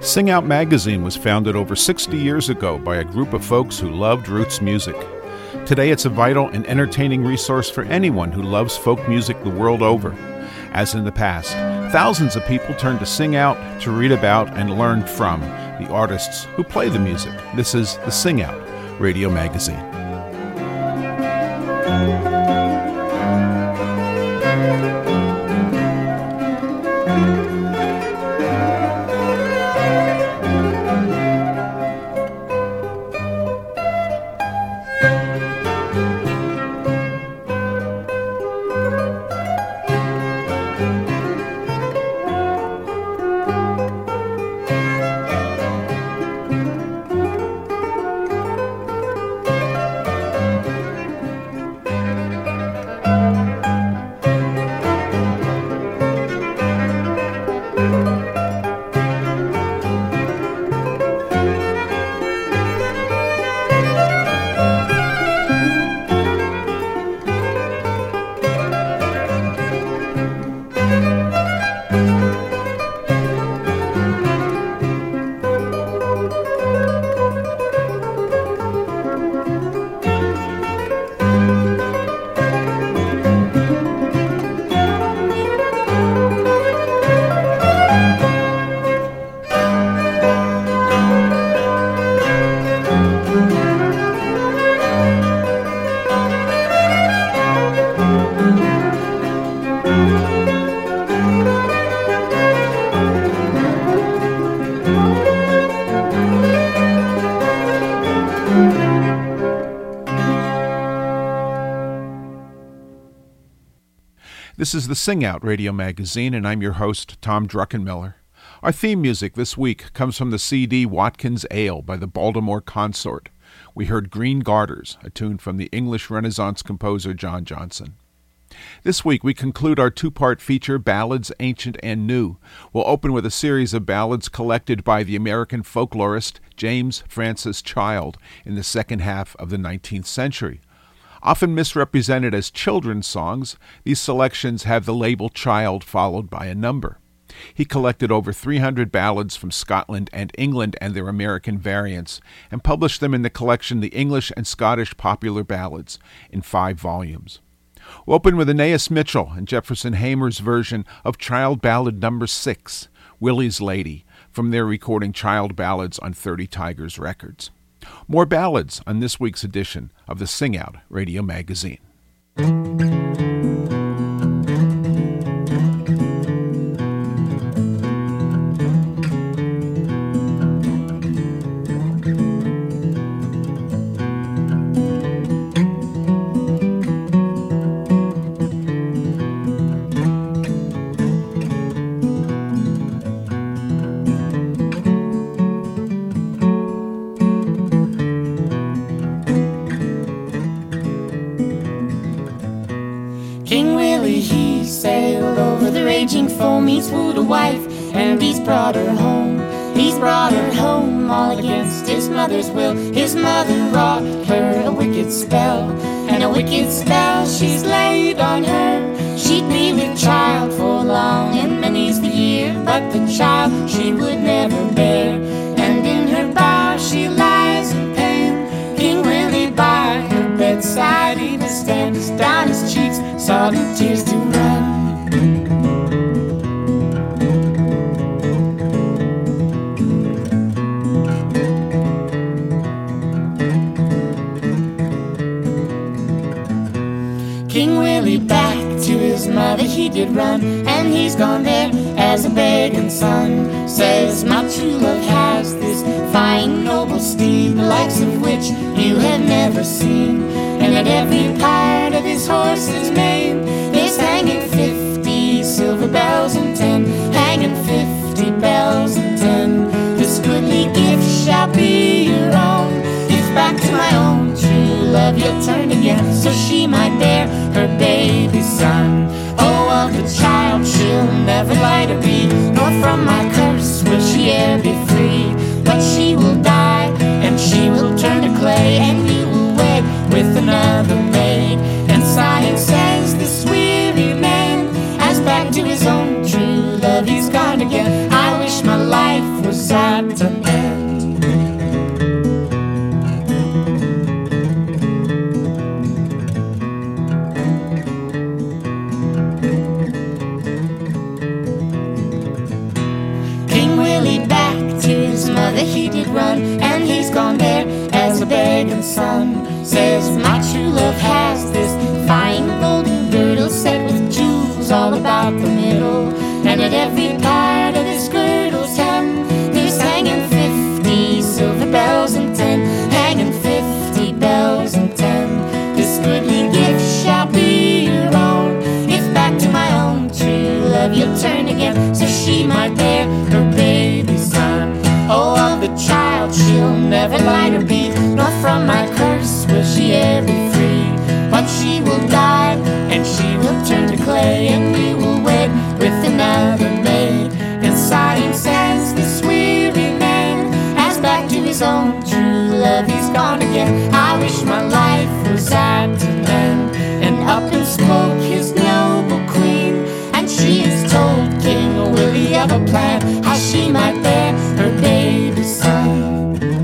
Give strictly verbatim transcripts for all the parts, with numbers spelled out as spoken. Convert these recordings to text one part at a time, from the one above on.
Sing Out Magazine was founded over sixty years ago by a group of folks who loved roots music. Today it's a vital and entertaining resource for anyone who loves folk music the world over. As in the past, thousands of people turn to Sing Out to read about and learn from the artists who play the music. This is the Sing Out Radio Magazine. This is the Sing Out Radio Magazine, and I'm your host, Tom Druckenmiller. Our theme music this week comes from the C D Watkins Ale by the Baltimore Consort. We heard Green Garters, a tune from the English Renaissance composer John Johnson. This week we conclude our two-part feature, Ballads Ancient and New. We'll open with a series of ballads collected by the American folklorist James Francis Child in the second half of the nineteenth century. Often misrepresented as children's songs, these selections have the label Child followed by a number. He collected over three hundred ballads from Scotland and England and their American variants, and published them in the collection The English and Scottish Popular Ballads in five volumes. We'll open with Anais Mitchell and Jefferson Hamer's version of Child Ballad Number Six, Willie's Lady, from their recording Child Ballads on thirty Tigers Records. More ballads on this week's edition of the Sing Out Radio Magazine. Foam, he's wooed a wife, and he's brought her home. He's brought her home all against his mother's will. His mother wrought her a wicked spell, and a wicked spell she's laid on her. She'd be with child for long, and many's the year, but the child she would never bear. And in her bower she lies in pain. King Willie by her bedside even stands, down his cheeks sodden tears to run. King Willie back to his mother he did run, and he's gone there as a begging son. Says my true love has this fine noble steed, the likes of which you have never seen. And at every part of his horse's mane there's hanging fifty silver bells and ten, hanging fifty bells and ten. This goodly gift shall be your own, if back to my own true love you'll turn again, so she might bear her baby son. Oh, of the child she'll never light or be, nor from my curse will she e'er be free. But she will die, and she will turn to clay, and you will wed with another maid. And science says did run, and he's gone there as a begging son. Says my true love has this fine golden girdle set with jewels all about the middle, and at every part of this girdle's hem there's hanging fifty silver bells and ten, hanging fifty bells and ten. This goodly gift shall be your own, if back to my own true love you'll turn again, so she might bear her baby son. Oh, of the child she'll never light or beat, nor from my curse will she ever be free. But she will die, and she will turn to clay, and we will wed with another maid. And sighing says this weary man, as back to his own true love he's gone again. I wish my life was at an end. And up and spoke his noble queen, and she has told King Willie of a plan, how she might bear her baby son.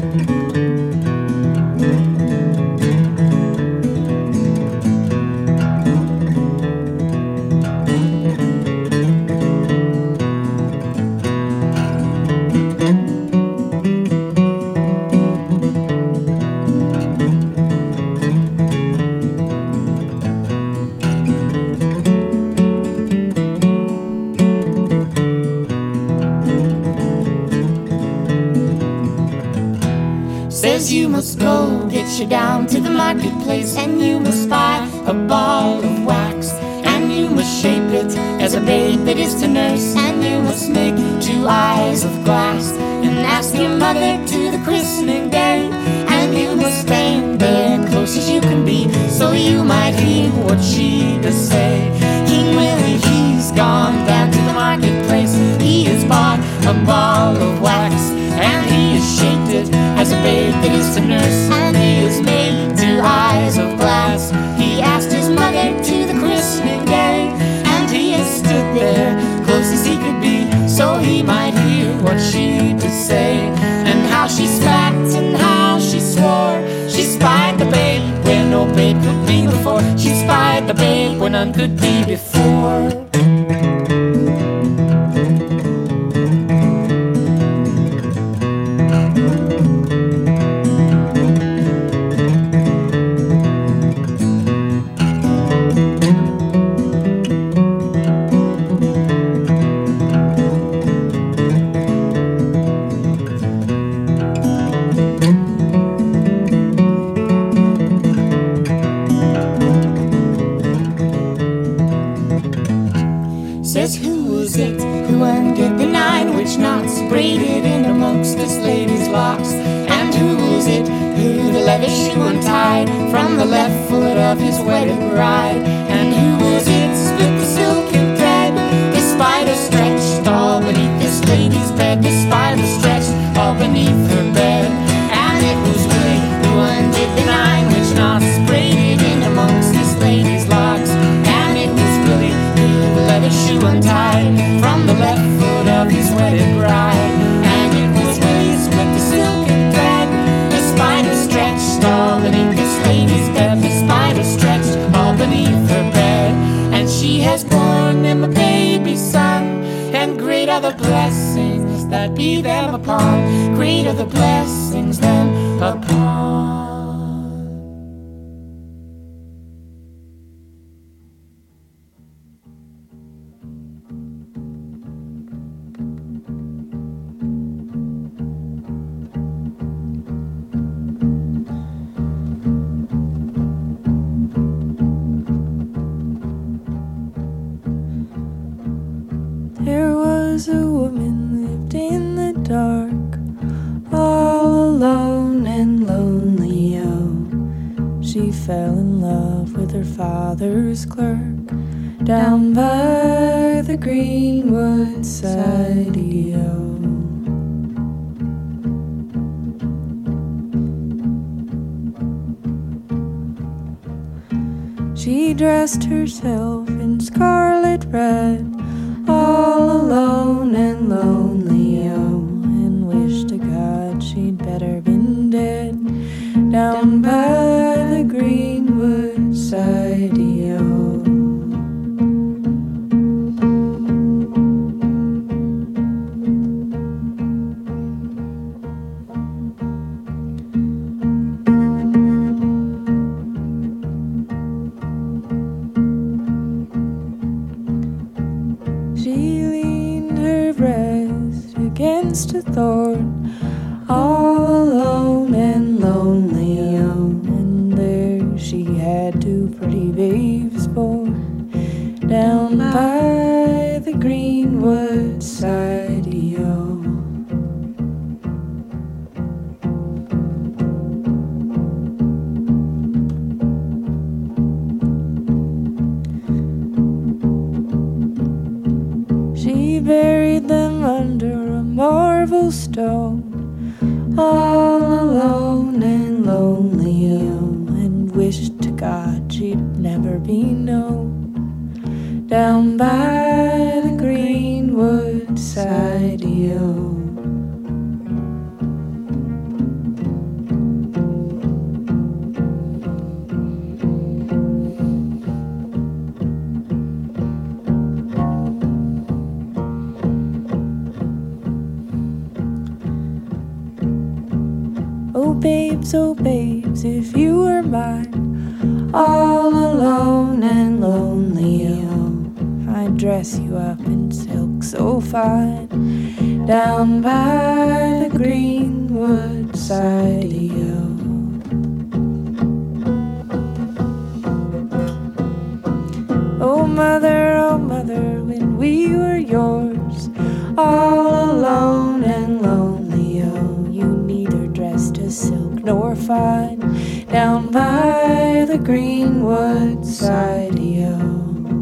Says you must go, get you down to the marketplace, and you must buy a ball of wax, and you must shape it as a babe that is to nurse, and you must make two eyes of glass, and ask your mother to the christening day, and you must stand there close as you can be, so you might hear what she does say. King Willie, he's gone down to the marketplace, he has bought a ball of wax, and he has shaped it as a babe that is to nurse, and he has made two eyes of glass. He asked his mother to the christening day, and he has stood there close as he could be, so he might hear what she did say, and how she spat and how she swore. She spied the babe where no babe could be before, she spied the babe where none could be before. Says who was it who undid the nine witch knots, braided in amongst this lady's locks? And who was it who the leather shoe untied from the left foot of his wedded bride? And who was it split the silken thread, the spider stretched all beneath this lady's bed, the spider stretched all beneath her bed? And it was Willie who undid the nine witch knots, braided in amongst this lady's locks. And it was Willie who the leather shoe untied from the left foot of his wedded bride. And it was Willie who split the silken thread, the spider stretched all beneath this lady's bed, the spider stretched all beneath her bed. And she has borne him a baby son, and great are the blessings that be them upon, great are the blessings them upon. There was a woman lived in the dark, all alone and lonely, oh. She fell in love with her father's clerk, down by the Greenwood side, oh. She dressed herself in scarlet red, all alone and lonely, oh, and wished to God she'd better been dead, down by the Greenwood side, oh. against a thorn, all alone and lonely, oh, and there she had two pretty babes born, down by the greenwood side, oh. She buried them under a marble stone, all alone and lonely, oh, and wished to God she'd never be known, down by the greenwood side, oh. Oh babes, oh babes, if you were mine, all alone and lonely, oh, I'd dress you up in silk so fine, down by the greenwood side, oh. Oh mother, oh mother, when we were yours, all alone and lonely, oh, you neither dressed as silk nor fine, down by the greenwood side, oh.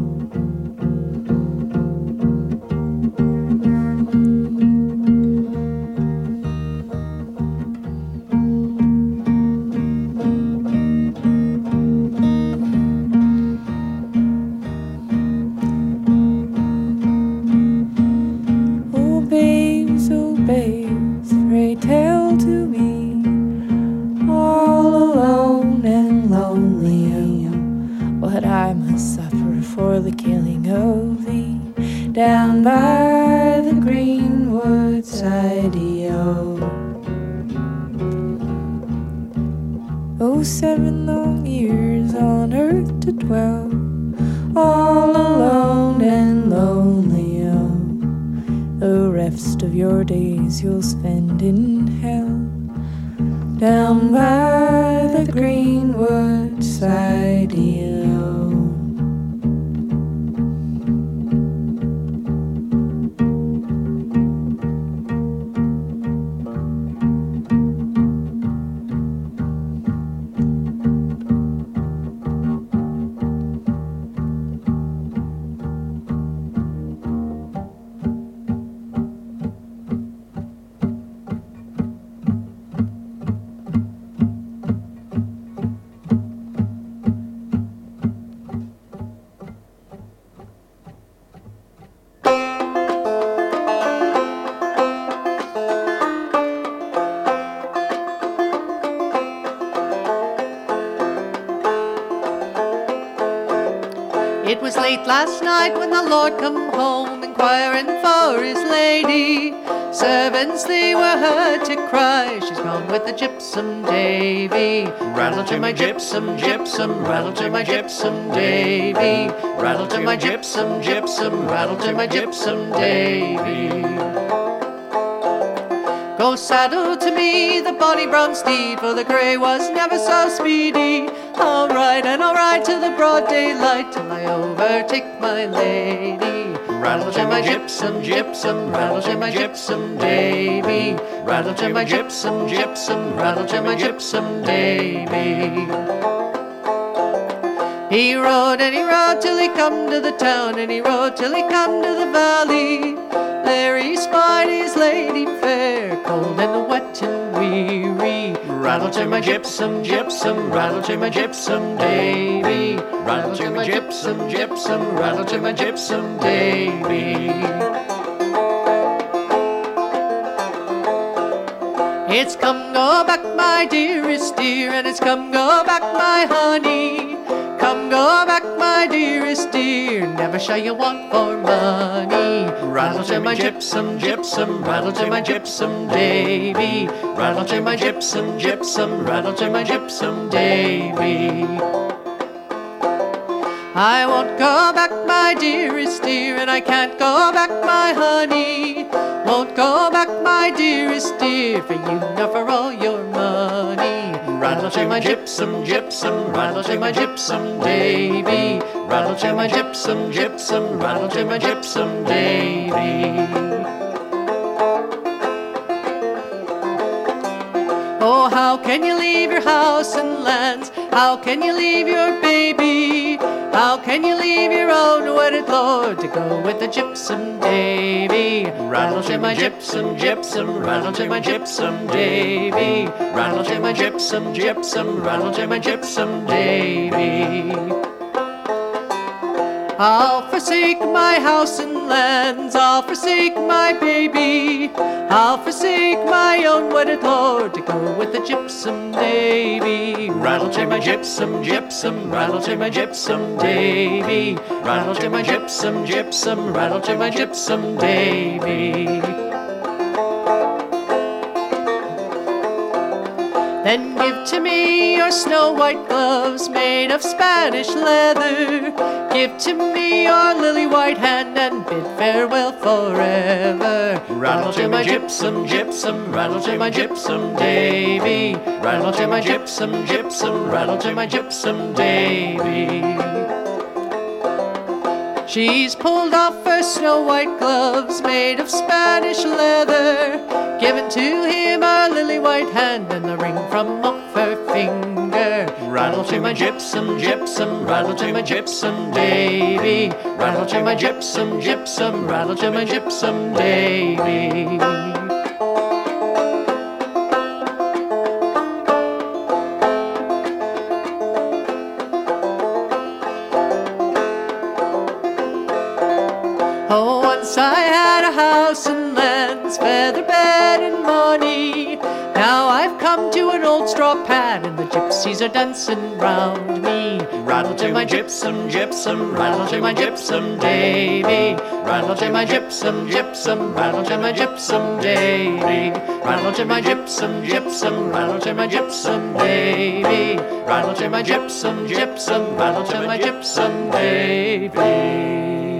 The killing of thee, down by the greenwood side, oh. Oh, seven long years on earth to dwell, all alone and lonely, oh. The rest of your days you'll spend in hell, down by the greenwood side, oh. It was late last night when the Lord come home, inquiring for his lady. Servants, they were heard to cry, she's gone with the gypsum Davy. Rattle to my gypsum, gypsum, rattle to my gypsum Davy. Rattle to my gypsum, gypsum, rattle to my gypsum Davy. Go saddle to me the bonny brown steed, for the grey was never so speedy. I'll ride and I'll ride till the broad daylight, till I overtake my lady. Rattle to my gypsum, gypsum, rattle to my gypsum Davy. Rattle to my gypsum, gypsum, rattle to my gypsum Davy. He rode and he rode till he come to the town, and he rode till he come to the valley. There he spied his lady fair, cold and wet and weary. Rattle to my gypsum, gypsum, rattle to my gypsum Davy. Rattle to my gypsum, gypsum, rattle to my gypsum Davy. It's come go back my dearest dear, and it's come go back my honey. Come go back my dearest dear, never shall you want for money. Rattle to my gypsum, gypsum, rattle to my gypsum Davy. Rattle to my gypsum, gypsum, rattle to my gypsum Davy. I won't go back my dearest dear, and I can't go back my honey. Won't go back my dear, for you, not for all your money. Rattle to my gypsum, gypsum, rattle to my gypsum, Davy. Rattle to my gypsum, gypsum, rattle to my gypsum, Davy. Oh, how can you leave your house and lands? How can you leave your baby? How can you leave your own wedded lord to go with the gypsum Davy? Rattle to my gypsum, gypsum, rattle to my gypsum Davy. Rattle to my gypsum, gypsum, rattle to my gypsum Davy. I'll forsake my house and lands, I'll forsake my baby, I'll forsake my own wedded lord to go with the gypsum Davy. Rattle to my gypsum, gypsum, rattle to my gypsum Davy. Rattle to my gypsum, gypsum, rattle to my gypsum Davy. Then give to me your snow-white gloves made of Spanish leather. Give to me your lily-white hand and bid farewell forever. Rattle to my gypsum, gypsum, rattle to my gypsum Davy. Rattle to my gypsum, gypsum, rattle to my gypsum Davy. She's pulled off her snow-white gloves made of Spanish leather, given to him her lily-white hand and the ring from off her finger. Rattle to my gypsum, gypsum, rattle to my gypsum Davy. Rattle to my gypsum, gypsum, rattle to my gypsum Davy. Oh, once I had a house and lands, feather bed and money. Now I've come to an old straw pad and the gypsies are dancing round me. Rattle to my gypsum, gypsum, rattle to my gypsum Davy. Rattle to my gypsum, gypsum, rattle to my gypsum Davy. Rattle to my gypsum, gypsum, rattle to my gypsum Davy. Rattle to my gypsum, gypsum, rattle to my gypsum Davy.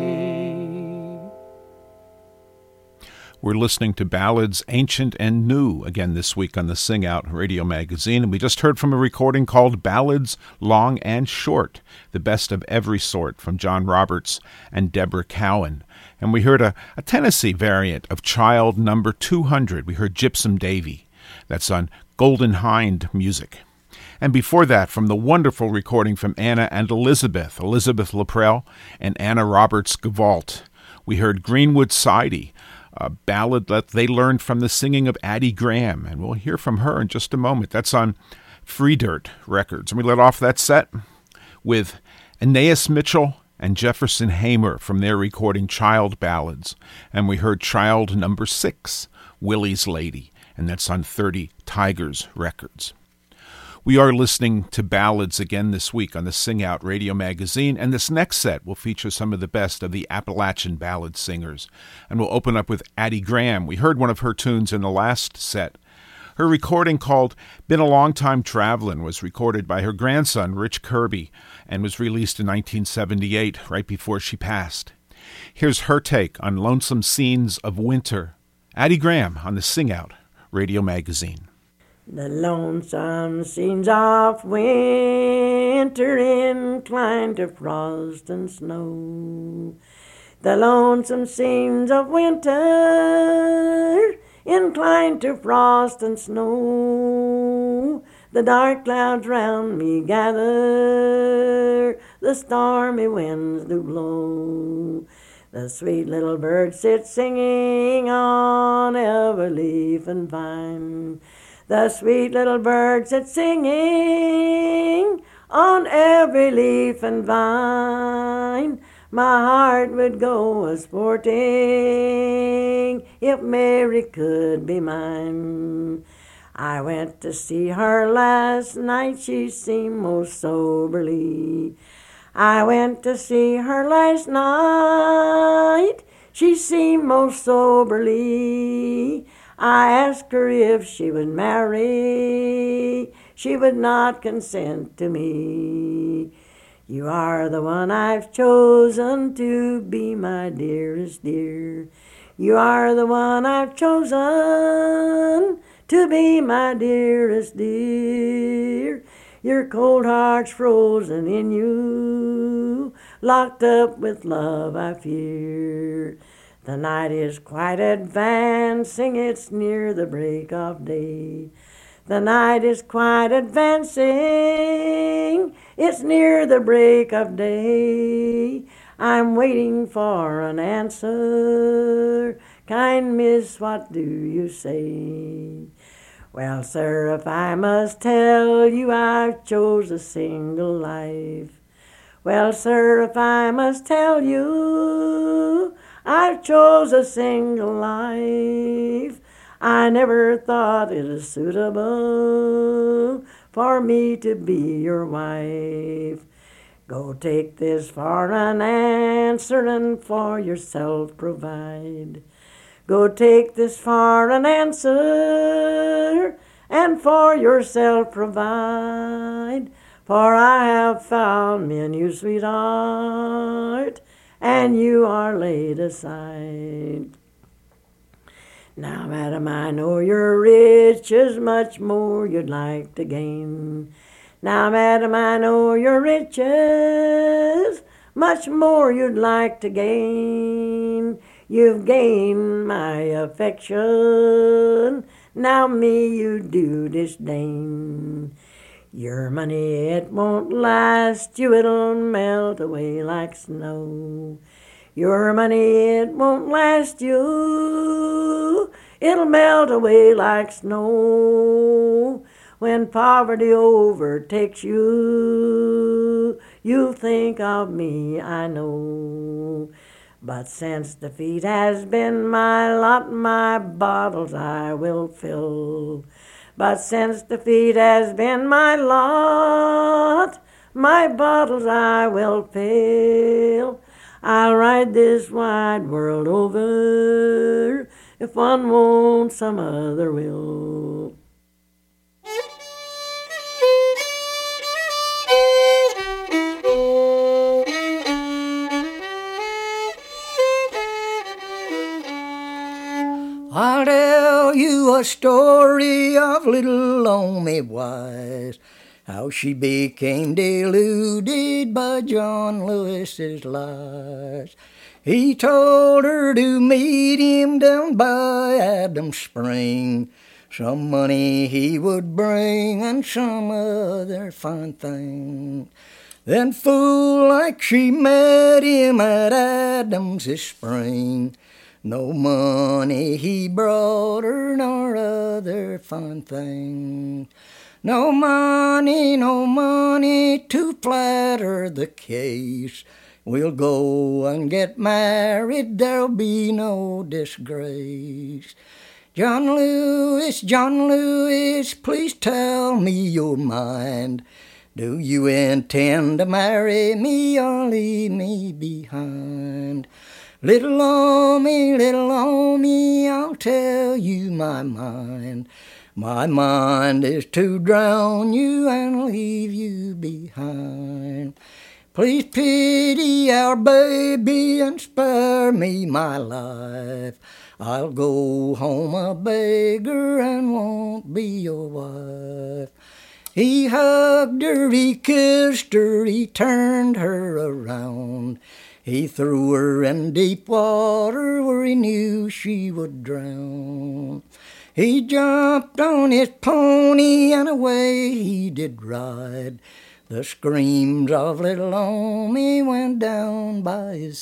We're listening to ballads ancient and new again this week on the Sing Out Radio Magazine, and we just heard from a recording called Ballads Long and Short, the best of every sort from John Roberts and Deborah Cowan. And we heard a, a Tennessee variant of Child Number two hundred. We heard Gypsum Davy. That's on Golden Hind Music. And before that, from the wonderful recording from Anna and Elizabeth, Elizabeth Laprelle and Anna Roberts Gavault, we heard Greenwood Sidey, a ballad that they learned from the singing of Addie Graham, and we'll hear from her in just a moment. That's on Free Dirt Records. And we let off that set with Anais Mitchell and Jefferson Hamer from their recording Child Ballads. And we heard Child Number Six, Willie's Lady, and that's on thirty Tigers Records. We are listening to ballads again this week on the Sing Out Radio Magazine, and this next set will feature some of the best of the Appalachian ballad singers. And we'll open up with Addie Graham. We heard one of her tunes in the last set. Her recording called Been a Long Time Travelin' was recorded by her grandson, Rich Kirby, and was released in nineteen seventy-eight, right before she passed. Here's her take on Lonesome Scenes of Winter. Addie Graham on the Sing Out Radio Magazine. The lonesome scenes of winter inclined to frost and snow. The lonesome scenes of winter inclined to frost and snow. The dark clouds round me gather, the stormy winds do blow. The sweet little bird sits singing on every leaf and vine. The sweet little bird sits singing on every leaf and vine. My heart would go a-sporting if Mary could be mine. I went to see her last night, she seemed most soberly. I went to see her last night, she seemed most soberly. I asked her if she would marry, she would not consent to me. You are the one I've chosen to be my dearest dear. You are the one I've chosen to be my dearest dear. Your cold heart's frozen in you, locked up with love I fear. The night is quite advancing, it's near the break of day. The night is quite advancing, it's near the break of day. I'm waiting for an answer, kind miss, what do you say? Well, sir, if I must tell you I've chose a single life. Well, sir, if I must tell you I've chose a single life. I never thought it was suitable for me to be your wife. Go take this for an answer and for yourself provide. Go take this for an answer and for yourself provide. For I have found me a new sweetheart, and you are laid aside. Now, madam, I know you're rich, is much more you'd like to gain. Now, madam, I know your riches, much more you'd like to gain. You've gained my affection, now me you do disdain. Your money, it won't last you, it'll melt away like snow. Your money, it won't last you, it'll melt away like snow. When poverty overtakes you, you'll think of me, I know. But since defeat has been my lot, my bottles I will fill. But since defeat has been my lot, my bottles I will fill. I'll ride this wide world over, if one won't, some other will. I'll tell you a story of little Loamy Wise, how she became deluded by John Lewis's lies. He told her to meet him down by Adams Spring. Some money he would bring and some other fine thing. Then fool like she met him at Adams' Spring. No money he brought her, nor other fine things. No money, no money to flatter the case. We'll go and get married, there'll be no disgrace. John Lewis, John Lewis, please tell me your mind. Do you intend to marry me or leave me behind? Little Loamy, little Loamy, I'll tell you my mind. My mind is to drown you and leave you behind. Please pity our baby and spare me my life. I'll go home a beggar and won't be your wife. He hugged her, he kissed her, he turned her around. He threw her in deep water where he knew she would drown. He jumped on his pony and away he did ride. The screams of little Loamy went down by his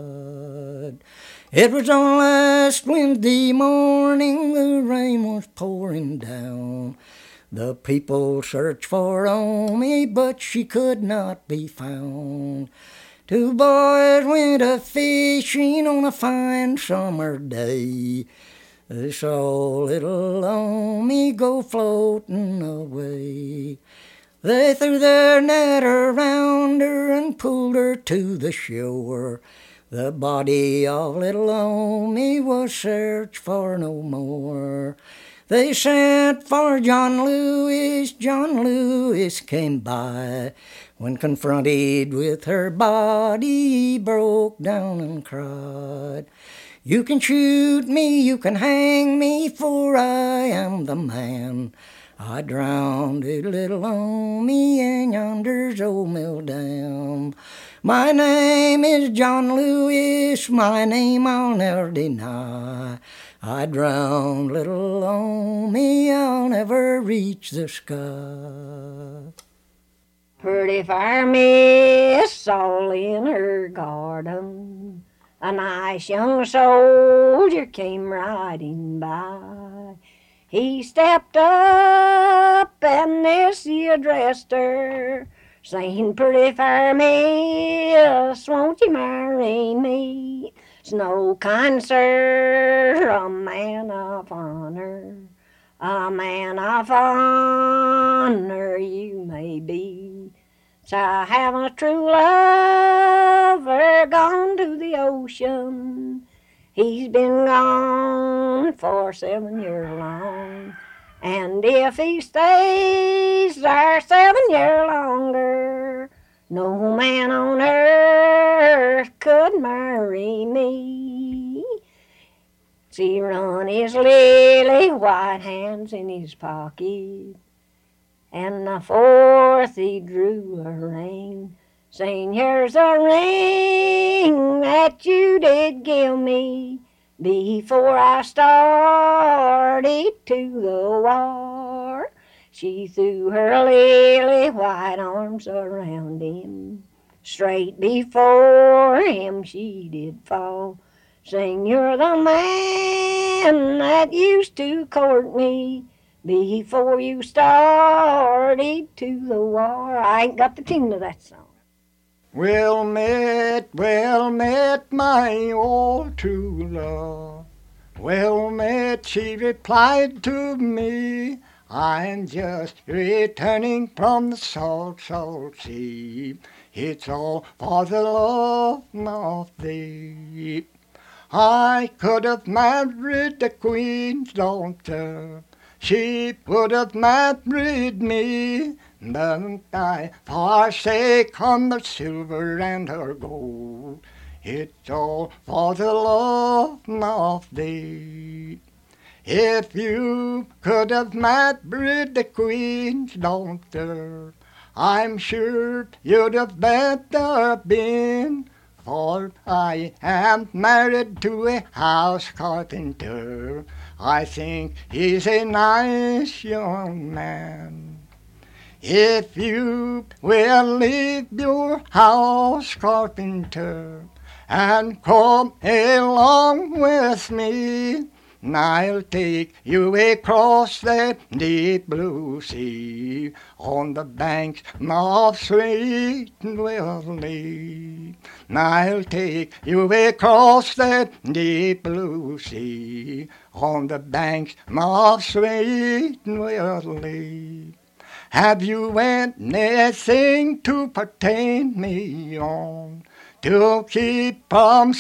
side. It was on last Wednesday morning, the rain was pouring down. The people searched for Loamy, but she could not be found. Two boys went a-fishing on a fine summer day. They saw little Loamy go floating away. They threw their net around her and pulled her to the shore. The body of little Loamy was searched for no more. They sent for John Lewis, John Lewis came by. When confronted with her body, he broke down and cried. You can shoot me, you can hang me, for I am the man. I drowned a little on me in yonder's old mill dam. My name is John Lewis, my name I'll never deny. I drowned little on me, I'll never reach the sky. Pretty fair miss all in her garden, a nice young soldier came riding by. He stepped up and this he addressed her, saying, pretty fair miss, won't you marry me? It's no kind sir, a man of honor, a man of honor you may be. So I have a true lover gone to the ocean. He's been gone for seven years long, and if he stays there seven years longer, no man on earth could marry me. See, run his lily white hands in his pocket, and the fourth he drew a ring, saying, here's a ring that you did give me before I started to the war. She threw her lily white arms around him, straight before him she did fall, saying, you're the man that used to court me before you started to the war. I ain't got the tune of that song. Well met, well met, my old true love. Well met, she replied to me. I'm just returning from the salt, salt sea. It's all for the love of thee. I could have married the queen's daughter. She would have married me, but I forsake on the silver and her gold. It's all for the love of thee. If you could have married the queen's daughter, I'm sure you'd have better been, for I am married to a house carpenter. I think he's a nice young man. If you will leave your house carpenter and come along with me, I'll take you across that deep blue sea on the banks of sweet Willie. I'll take you across that deep blue sea on the banks of sweet Willie. Have you anything to pertain me on to keep from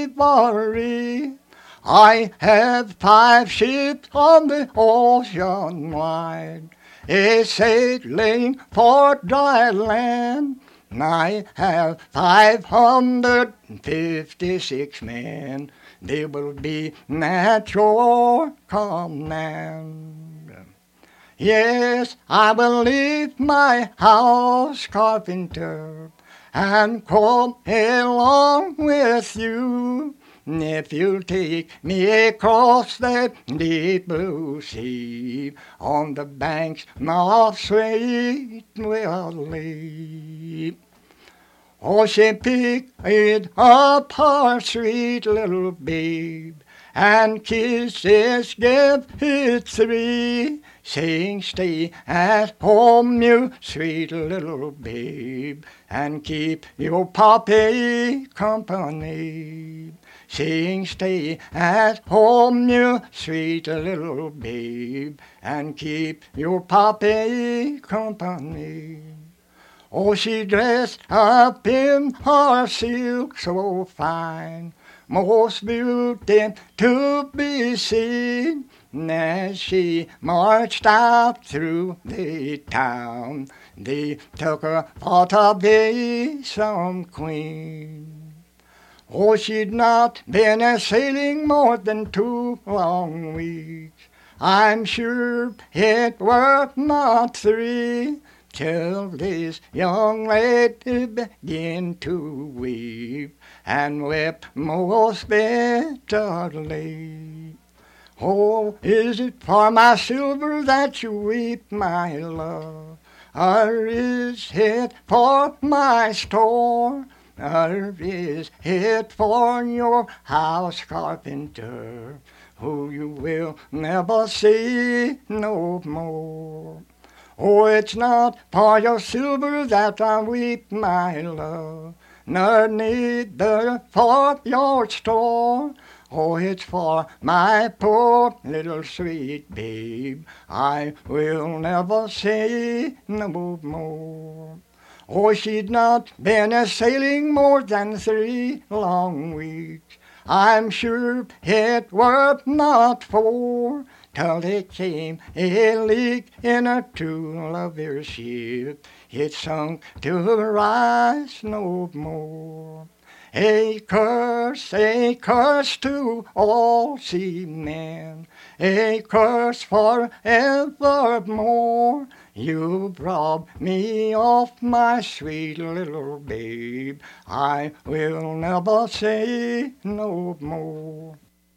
slavery? I have five ships on the ocean wide, a sailing for dry land. I have five hundred and fifty-six men. They will be at your command. Yes, I will leave my house carpenter and come along with you. If you'll take me across that deep blue sea on the banks of sweet Willie. Oh, she picked up her sweet little babe and kisses gave it three, saying, stay at home, you sweet little babe, and keep your pappy company. Saying, stay at home, you sweet little babe, and keep your pappy company. Oh, she dressed up in her silk so fine, most beauty to be seen, as she marched out through the town. They took her for to be some queen. Oh, she'd not been a sailing more than two long weeks. I'm sure it were not three till this young lady began to weep, and wept most bitterly. Oh, is it for my silver that you weep, my love? Or is it for my store? Or is it for your house carpenter, who you will never see no more? Oh, it's not for your silver that I weep, my love, nor neither for your store. Oh, it's for my poor little sweet babe, I will never see no more. Oh, she'd not been a sailing more than three long weeks. I'm sure it were not four till there came a leak in her two-love ship. It sunk to rise no more. A curse, a curse to all seamen, a curse forevermore. You've robbed me of my sweet little babe, I will never say no more.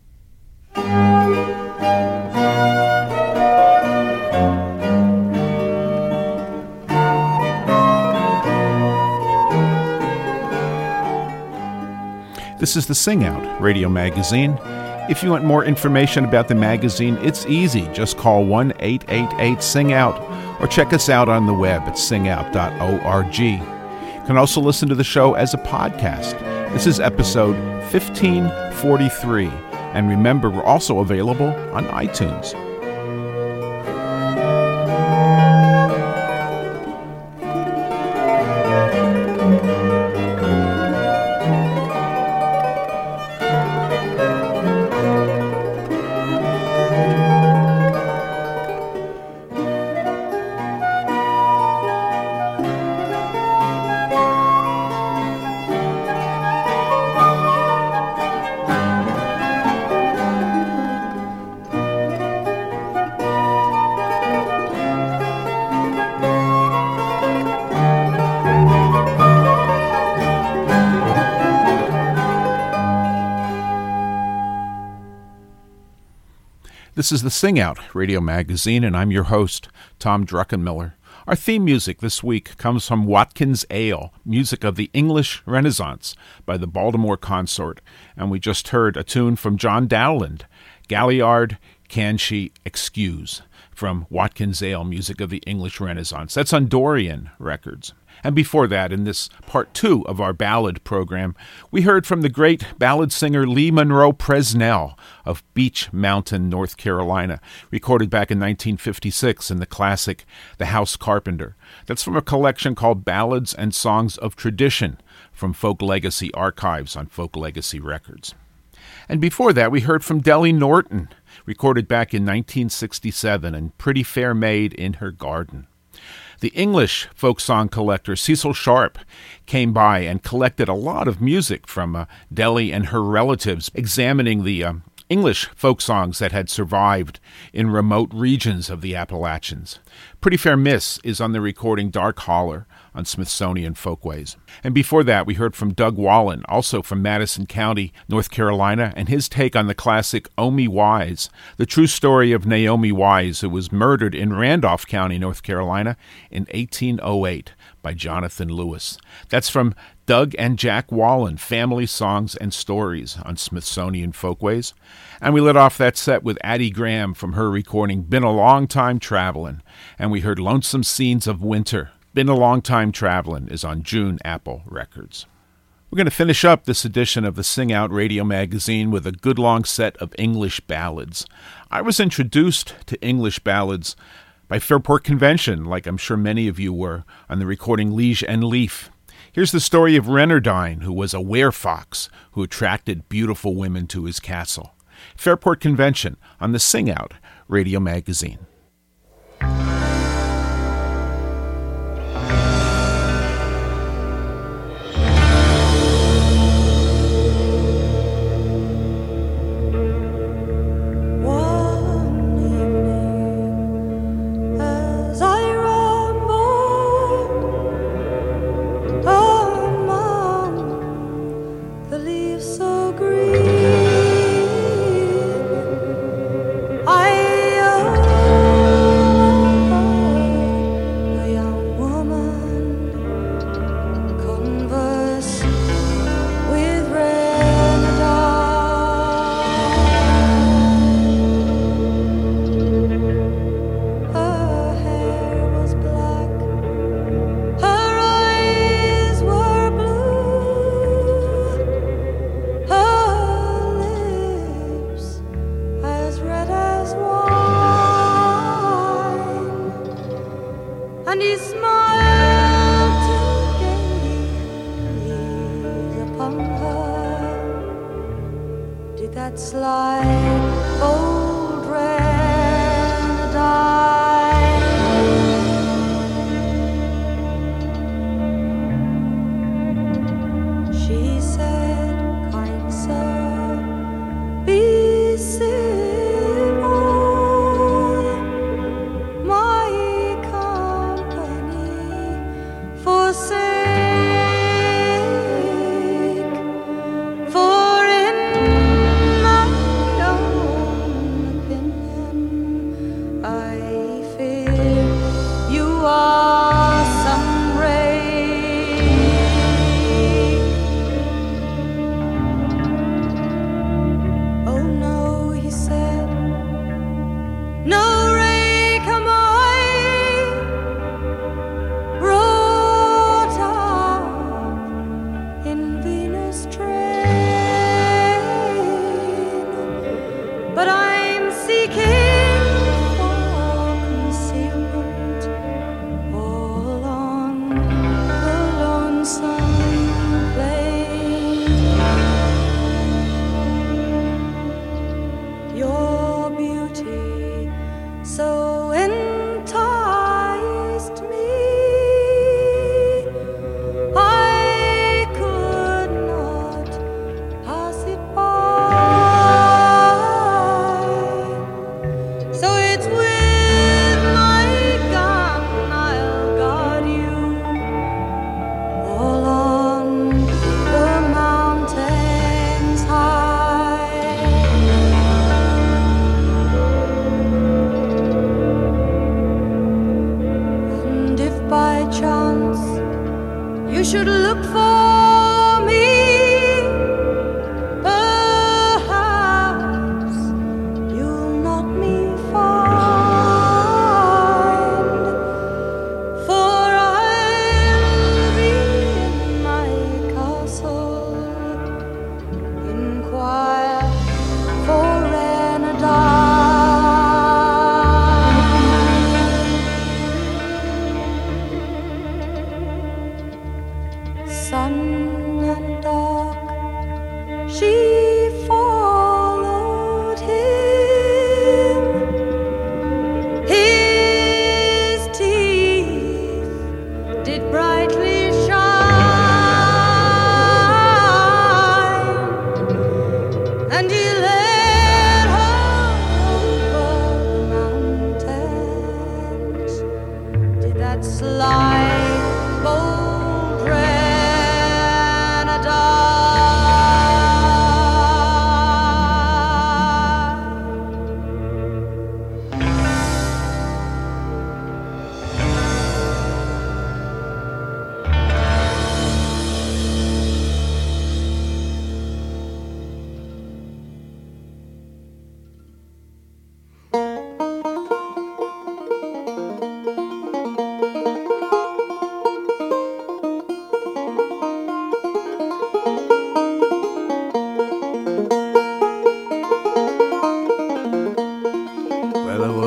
This is the Sing Out radio magazine. If you want more information about the magazine, it's easy. Just call one eight eight eight sing out or check us out on the web at sing out dot org. You can also listen to the show as a podcast. This is episode fifteen forty-three. And remember, we're also available on iTunes. This is the Sing Out radio magazine, and I'm your host, Tom Druckenmiller. Our theme music this week comes from Watkins Ale, music of the English Renaissance by the Baltimore Consort, and we just heard a tune from John Dowland, Galliard, Can She Excuse, from Watkins Ale, music of the English Renaissance. That's on Dorian Records. And before that, in this part two of our ballad program, we heard from the great ballad singer Lee Monroe Presnell of Beech Mountain, North Carolina, recorded back in nineteen fifty-six in the classic The House Carpenter. That's from a collection called Ballads and Songs of Tradition from Folk Legacy Archives on Folk Legacy Records. And before that, we heard from Dellie Norton, recorded back in nineteen sixty-seven, and Pretty Fair Maid in Her Garden. The English folk song collector Cecil Sharp came by and collected a lot of music from uh, Dellie and her relatives, examining the uh, English folk songs that had survived in remote regions of the Appalachians. Pretty Fair Miss is on the recording Dark Holler on Smithsonian Folkways. And before that, we heard from Doug Wallen, also from Madison County, North Carolina, and his take on the classic Omi Wise, the true story of Naomi Wise, who was murdered in Randolph County, North Carolina, in eighteen oh eight by Jonathan Lewis. That's from Doug and Jack Wallen, Family Songs and Stories on Smithsonian Folkways. And we lit off that set with Addie Graham from her recording Been a Long Time Travelin', and we heard Lonesome Scenes of Winter. Been a Long Time Travelin' is on June Apple Records. We're going to finish up this edition of the Sing Out radio magazine with a good long set of English ballads. I was introduced to English ballads by Fairport Convention, like I'm sure many of you were, on the recording Liege and Leaf. Here's the story of Renardine, who was a werefox who attracted beautiful women to his castle. Fairport Convention on the Sing Out radio magazine.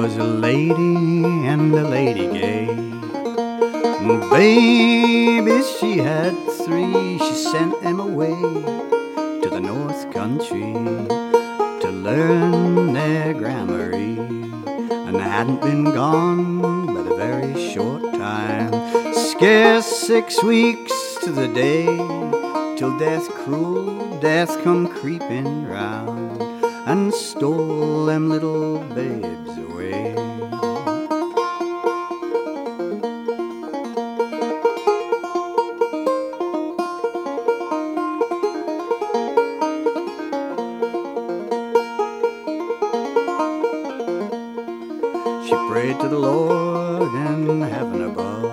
was a lady and a lady gay. Babies she had three, she sent them away to the North Country to learn their grammary. And they hadn't been gone but a very short time, scarce six weeks to the day, till death, cruel death, come creeping round and stole them little babes away. She prayed to the Lord in heaven above,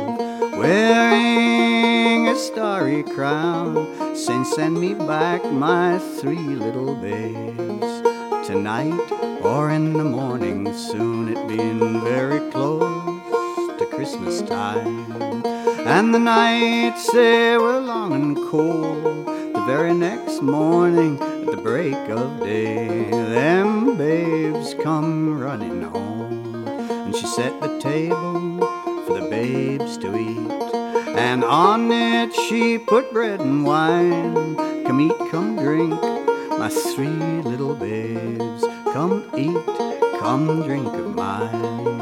wearing a starry crown, saying, send me back my three little babes, tonight or in the morning soon, it being very close to Christmas time. And the nights they were long and cold, the very next morning at the break of day, them babes come running home. And she set the table for the babes to eat, and on it she put bread and wine. Come eat, come drink, my three little babes. Come eat, come drink of mine.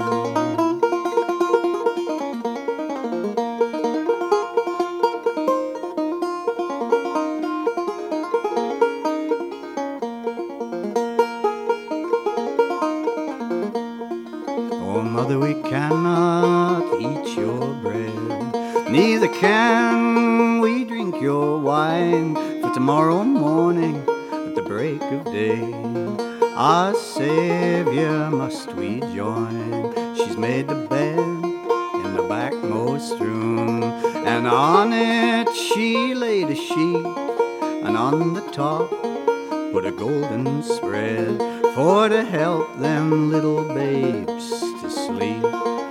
Oh, mother, we cannot eat your bread, neither can we drink your wine, for tomorrow morning at the break of day, our Savior must we join. She's made the bed in the backmost room, and on it she laid a sheet, and on the top put a golden spread, for to help them little babes to sleep.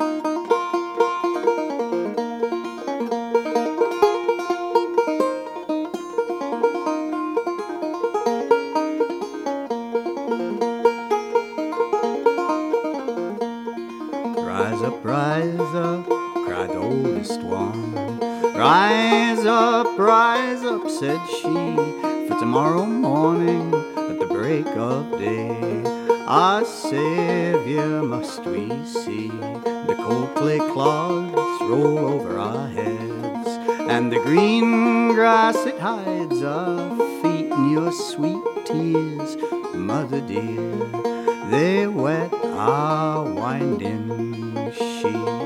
Rise up, rise up, cried the oldest one. Rise up, rise up, said she, for tomorrow morning at the break of day, our Savior must we see. The cold clay clods roll over our heads, and the green grass it hides our feet, and your sweet tears, mother dear, they wet our winding sheet.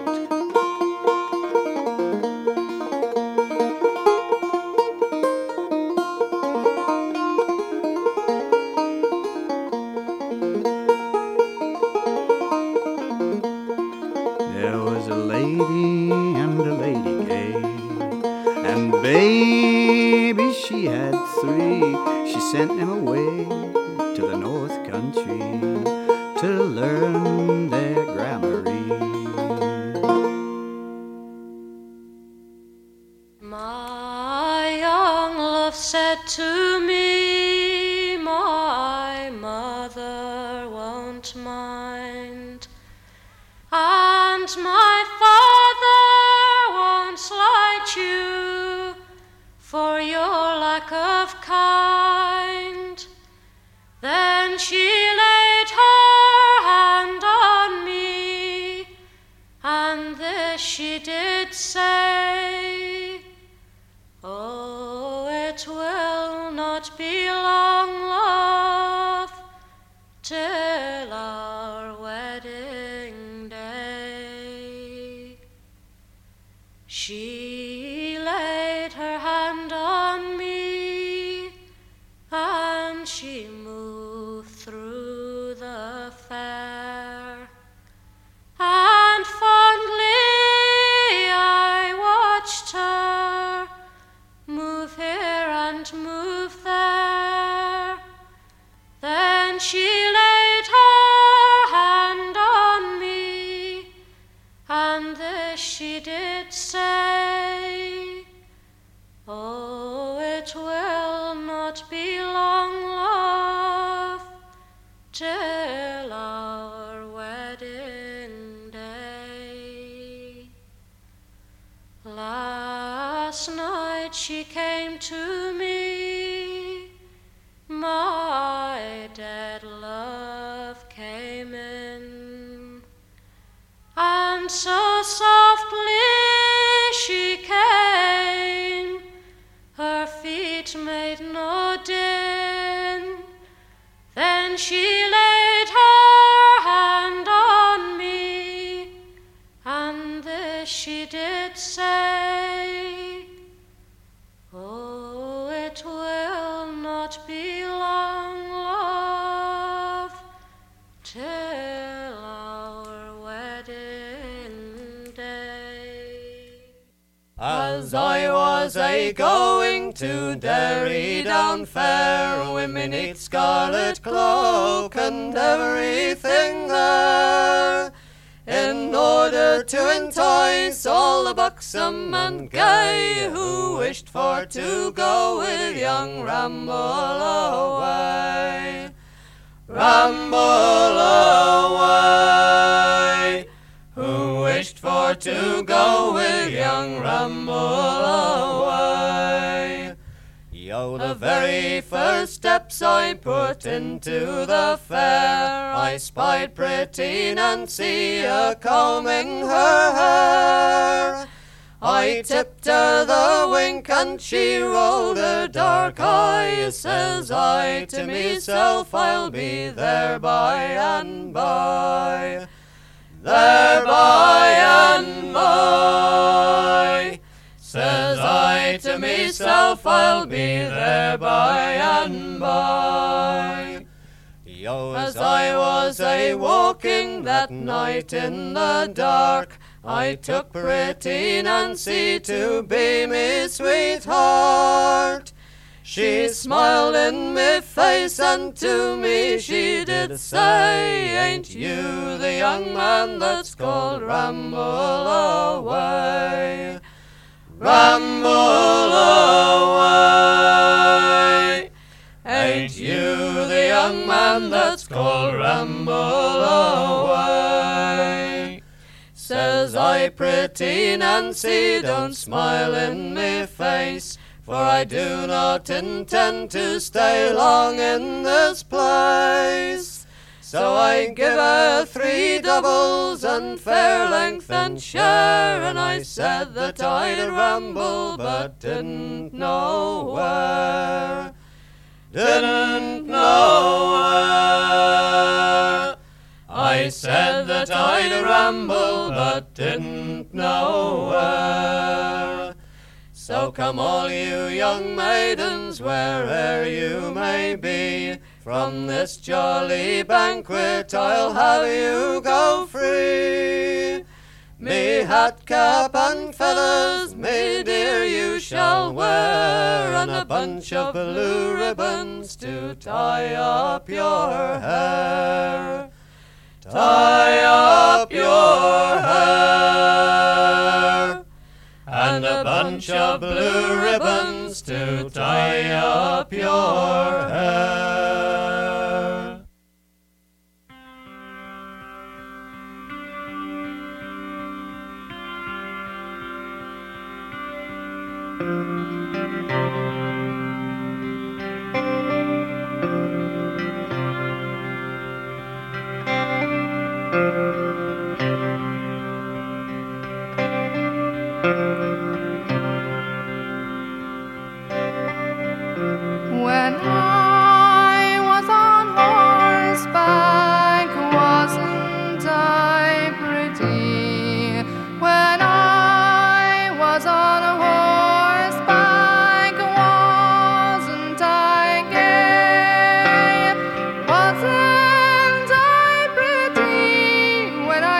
There was a lady and a lady gay, and babies she had three. She sent them away to the North Country to learn their grammary. My young love said to me, my mother won't mind, and my father won't slight you for your lack of kind. Then she laid her hand on me, and this she did say, oh, it will not be long, love, till our wedding day. She laid her hand on me, and she moved through the fair, and fondly I watched her move here and move there. Then she laid her hand on me, and this she did say, last night she came to me, my dead love came in, and so softly she came, her feet made no din. Then she laid her hand on me, and this she did say, oh, it will not be long, love, till our wedding day. As I was a going to Derry down fair, with me neat scarlet cloak and everything there, in order to entice all the buxom and gay who wished for to go with young Ramble away. Ramble away, who wished for to go with young Ramble away. Yo, the very first steps I put into the fair, I spied pretty Nancy a-combing her hair. I tipped her the wink and she rolled her dark eyes. Says I to myself, I'll be there by and by, there by and by. Says I to myself, I'll be there by and by. Yo, as I was a-walking that night in the dark, I took pretty Nancy to be me sweetheart. She smiled in me face and to me she did say, ain't you the young man that's called Ramble away? Ramble away. Ain't you the young man that's called Ramble away? Says I, pretty Nancy, don't smile in me face, for I do not intend to stay long in this place. So I give her three doubles and fair length and share, and I said that I'd ramble but didn't know where, didn't know where. I said that I'd ramble but didn't know where. So come all you young maidens, where'er you may be, from this jolly banquet I'll have you go free. Me hat, cap and feathers, me dear, you shall wear, and a bunch of blue ribbons to tie up your hair, tie up your hair, and a bunch of blue ribbons to tie up your hair. When I was on horseback, wasn't I pretty? When I was on a horseback, wasn't I gay? Wasn't I pretty when I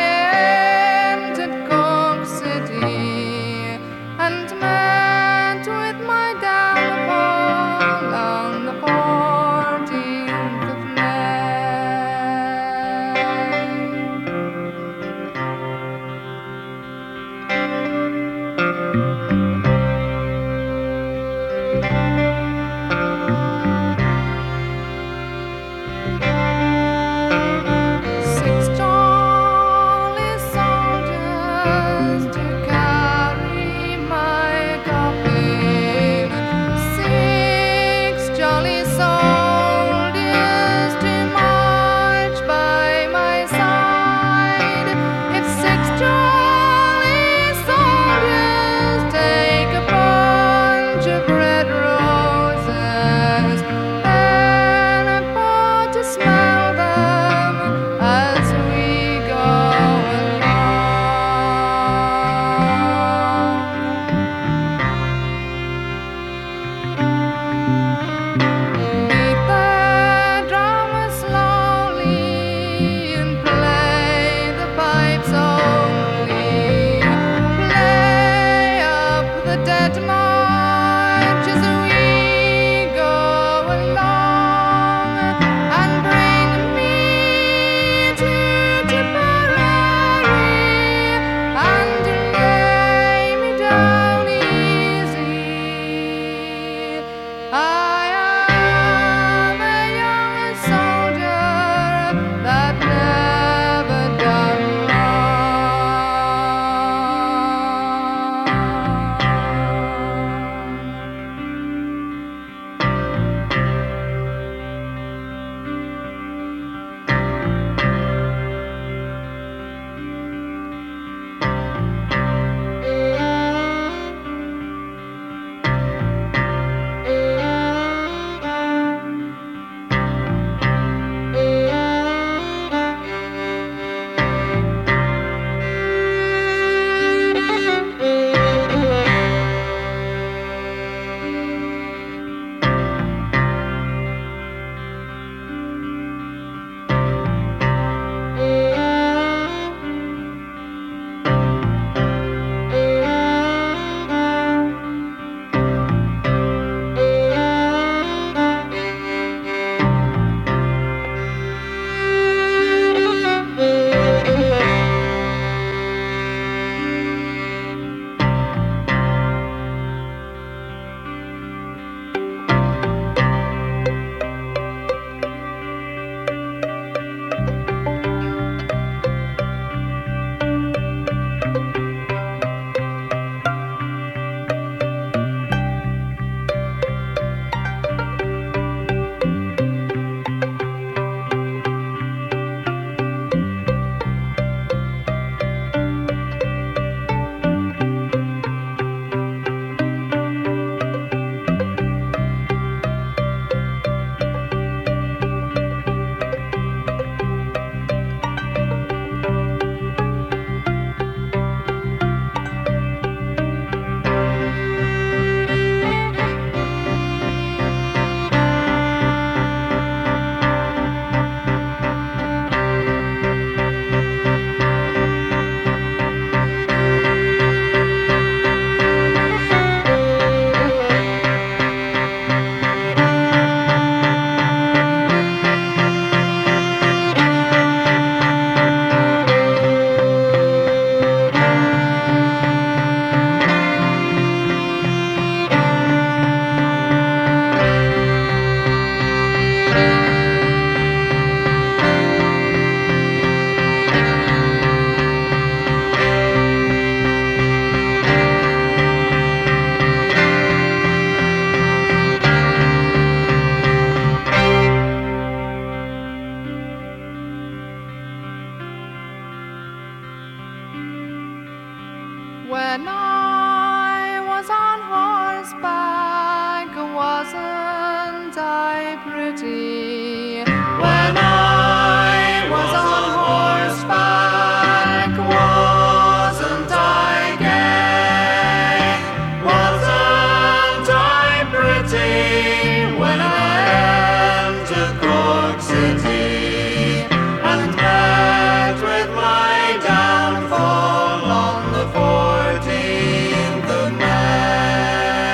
When I was on horseback, wasn't I pretty? When I was on horseback, wasn't I gay? Wasn't I pretty when I entered Cork City and met with my downfall on the fourteenth of May?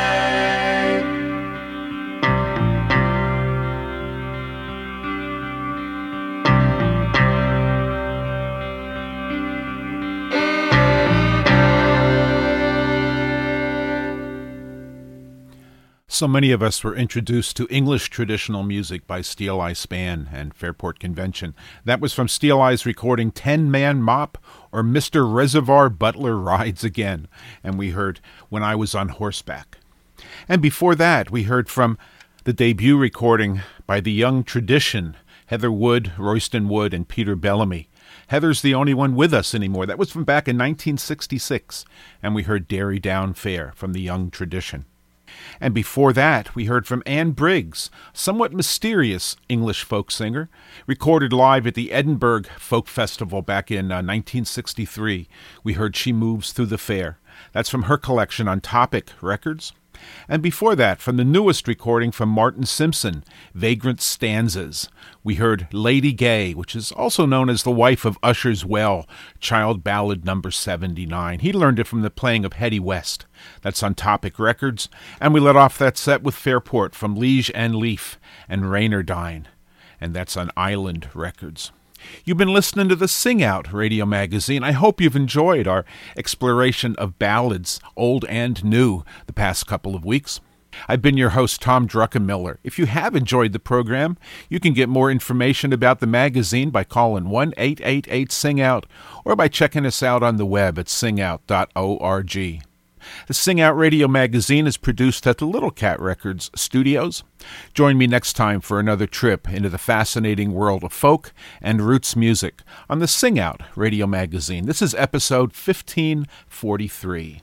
So many of us were introduced to English traditional music by Steel Eye Span and Fairport Convention. That was from Steel Eye's recording Ten Man Mop or Mister Reservoir Butler Rides Again. And we heard When I Was on Horseback. And before that, we heard from the debut recording by the Young Tradition, Heather Wood, Royston Wood, and Peter Bellamy. Heather's the only one with us anymore. That was from back in nineteen sixty-six. And we heard Derry Down Fair from the Young Tradition. And before that, we heard from Anne Briggs, somewhat mysterious English folk singer, recorded live at the Edinburgh Folk Festival back in uh, nineteen sixty-three. We heard She Moves Through the Fair. That's from her collection on Topic Records. And before that, from the newest recording from Martin Simpson, Vagrant Stanzas, we heard Lady Gay, which is also known as the wife of Usher's Well, Child Ballad number seventy-nine. He learned it from the playing of Hetty West. That's on Topic Records. And we let off that set with Fairport from Liege and Leaf and Raynardine. And that's on Island Records. You've been listening to the Sing Out radio magazine. I hope you've enjoyed our exploration of ballads, old and new, the past couple of weeks. I've been your host, Tom Druckenmiller. If you have enjoyed the program, you can get more information about the magazine by calling one eight eight eight sing out or by checking us out on the web at sing out dot org. The Sing Out Radio magazine is produced at the Little Cat Records studios. Join me next time for another trip into the fascinating world of folk and roots music on the Sing Out Radio magazine. This is episode fifteen forty-three.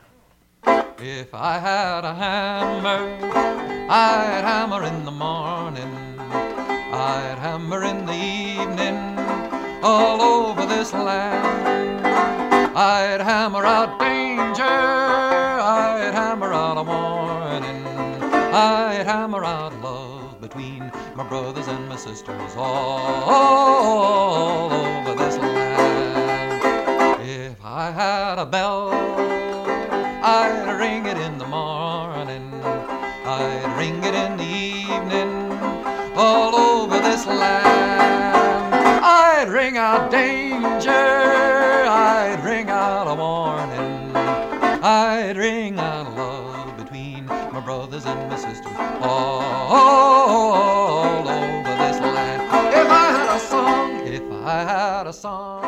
If I had a hammer, I'd hammer in the morning, I'd hammer in the evening, all over this land. I'd hammer out danger, I'd hammer out a warning, I'd hammer out love between my brothers and my sisters all, all over this land. If I had a bell, I'd ring it in the morning, I'd ring it in the evening, all over this land. I'd ring out danger, I'd ring out a warning, I'd ring out love between my brothers and my sisters all, all over this land. If I had a song, if I had a song,